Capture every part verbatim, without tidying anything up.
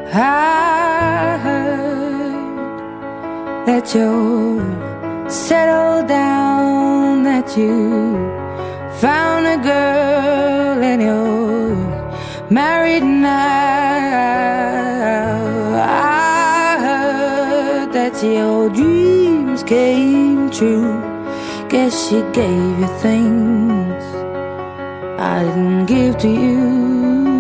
I heard that you're settled down, that you found a girl and you're married now. I heard that your dreams came true. Guess she gave you things I didn't give to you.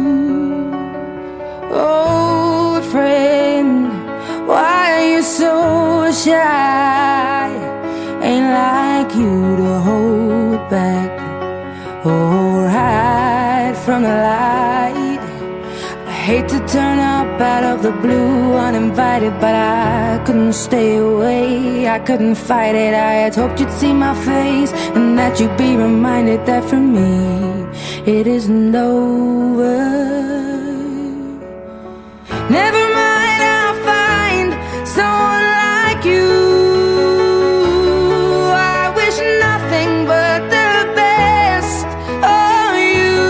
Oh, friend, why are you so shy? Ain't like you to hold back or hide from the light. I hate to turn up out of the blue uninvited, but I couldn't stay away, I couldn't fight it. I had hoped you'd see my face and that you'd be reminded that for me it isn't over. Never mind, I'll find someone like you. I wish nothing but the best for you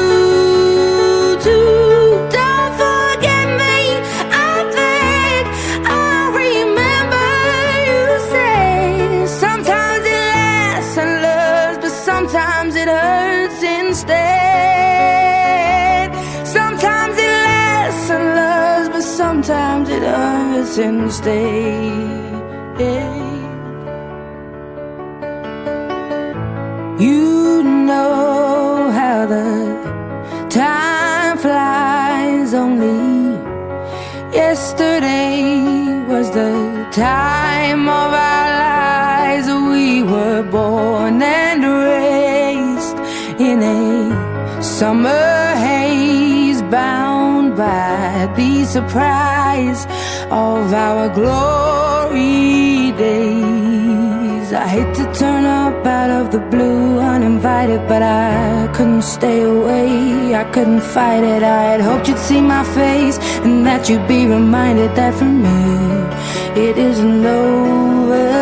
too. Don't forget me, I think I remember you say sometimes it lasts and loves, but sometimes it hurts instead. Sometimes it lasts and loves, but sometimes it hurts instead. You know how the time flies. Only yesterday was the time of our lives. We were born and raised in a summer haze, bound by the surprise of our glory days. I hate to turn up out of the blue uninvited, but I couldn't stay away, I couldn't fight it. I had hoped you'd see my face and that you'd be reminded that for me it isn't over.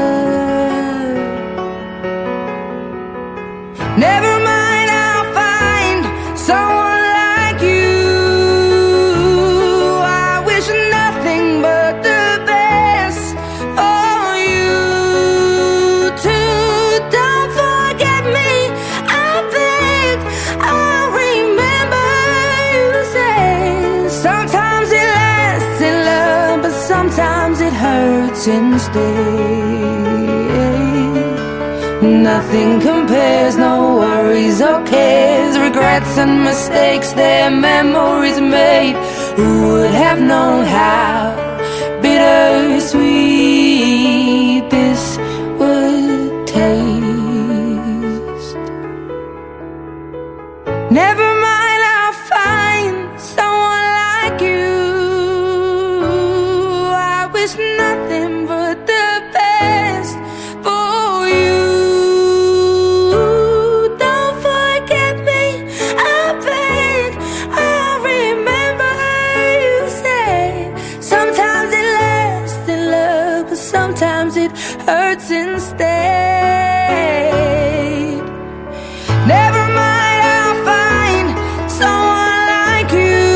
Never mind, I'll find someone like you. I wish nothing but the best for you too. Don't forget me, I think I remember you say sometimes it lasts in love, but sometimes it hurts instead. Nothing compares, no worries or cares, regrets and mistakes, their memories made. Who would have known how bittersweet this would taste? Never mind, I'll find someone like you. I wish nothing but the best for you. Sometimes it hurts instead. Never mind, I'll find someone like you.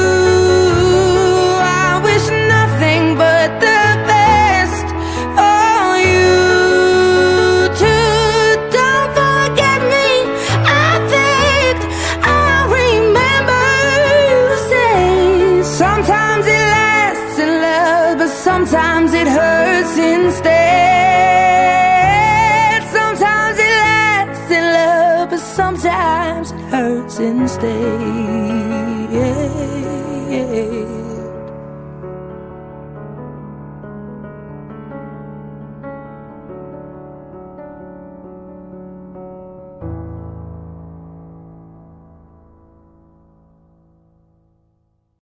I wish nothing but the best for you too. Don't forget me, I think I remember you say sometimes it lasts in love, but sometimes it hurts instead. Sometimes it lasts in love, but sometimes it hurts instead.